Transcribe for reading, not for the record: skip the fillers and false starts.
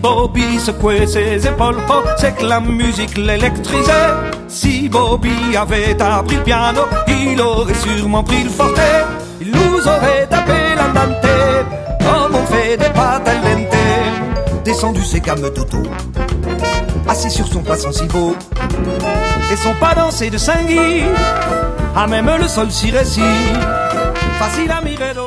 Bobby secouait ses épaules, oh, c'est que la musique l'électrisait. Si Bobby avait appris le piano, il aurait sûrement pris le forte. Il nous aurait tapé l'andante, comme on fait des pâtes al dente. Descendu ses gammes d'auto, assis sur son passant si beau, et son pas dansé de Saint-Guy, à même le sol si récit, facile à mirer.